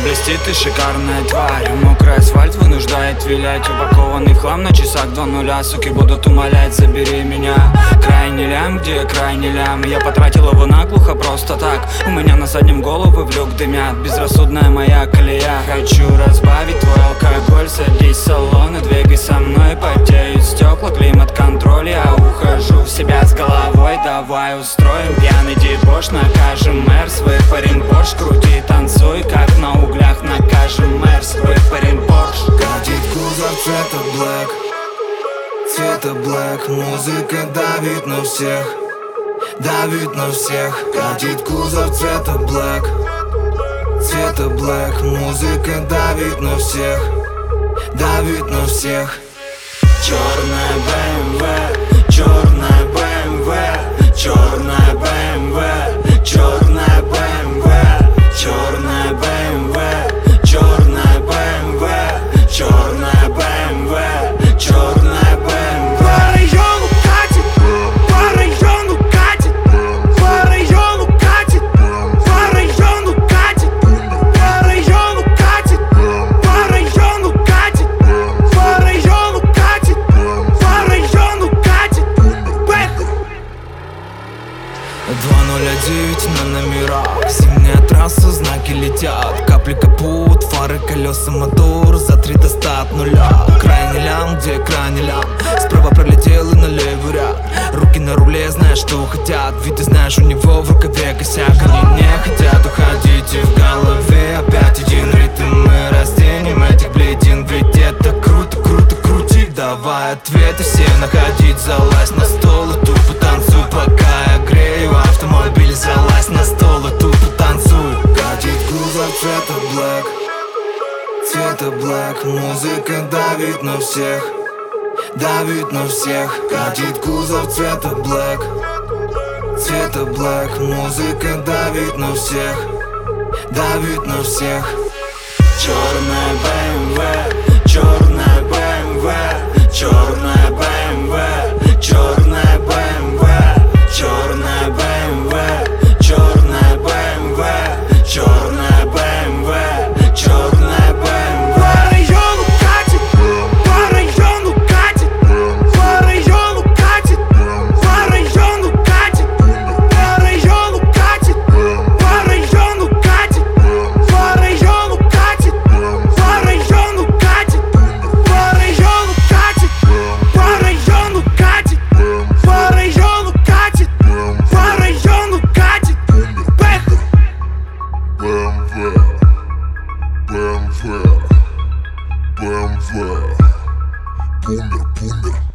блестит и шикарная тварь. Мокрый асфальт вынуждает вилять. Упакованный хлам на часах 2:0. Суки будут умолять, забери меня. Крайний лям, где крайний лям? Я потратил его наглухо просто так. У меня на заднем головы в люк дымят. Безрассудная моя колея. Хочу разбавить твой алкоголь. Садись в салон и двигай со мной. Потеют стекла, климат-контроль. Я ухожу в себя с головой. Давай устроим пьяный дебош. Накажем Мерс, выпарим Порш. Крути, танцуй, как на углях. Накажем Мерс, выпарим Порш. Катит кузов цвета блэк, цвета блэк. Музыка давит на всех, давит на всех. Катит кузов цвета блэк, цвета блэк. Музыка давит на всех, давит на всех. Черная БМВ, черная БМВ, черная БМВ, черная БМВ, черная БМВ, черная БМВ, черная БМВ, черная БМВ. По району катит, по району катит, по району катит, по району катит, по району катит, по району катит, по району катит, по району катит. 209 на номерах. Зимняя трасса, знаки летят. Капли капут, фары, колеса, мотор. За 3 до 100 от нуля. Крайний лям, где крайний лям? Справа пролетел и на левый ряд. Руки на руле, знаешь, что хотят. Ведь ты знаешь, у него в рукаве косяк. Они не хотят уходить, и в голове опять один ритм. Мы растянем этих бледин. Ведь это круто, круто, крутить. Давай ответы все находить. Залазь на стол и тупо танцуй, пока я грею автомобиль. Залазь на стол и тупо танцуй. Катит кузов цвета блэк, цвета блэк. Музыка давит на всех, давит на всех. Катит кузов цвета блэк, цвета блэк. Музыка давит на всех, давит на всех. Черная БМВ, черная БМВ, черная БМВ, черная БМВ, черная БМВ, черная БМВ, черная БМВ, черная БМВ. По району катит, по району катит, по району катит, по району катит, по району катит, по району катит, по району катит, по району катит, по району катит, по району катит, по району катит, по району катит. BMW, BMW, Бумер, Бумер.